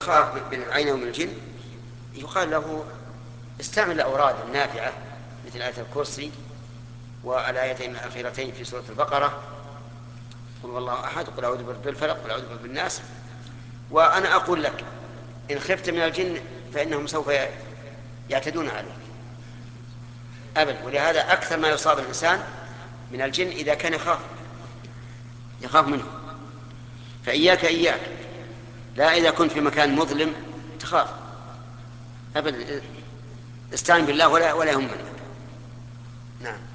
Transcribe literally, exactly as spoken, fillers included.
خاف من العين ومن الجن يقال له استعمل الأوراد النافعة مثل آية الكرسي والآيتين الأخيرتين في سورة البقرة، قل والله أحد، قل أعوذ برب الفلق، قل أعوذ برب الناس. وأنا أقول لك إن خفت من الجن فإنهم سوف يعتدون عليك أبدا، ولهذا أكثر ما يصاب الإنسان من الجن إذا كان يخاف يخاف منه. فإياك إياك، لا إذا كنت في مكان مظلم تخاف أبدا، استعن بالله ولا ولا يهمك. نعم.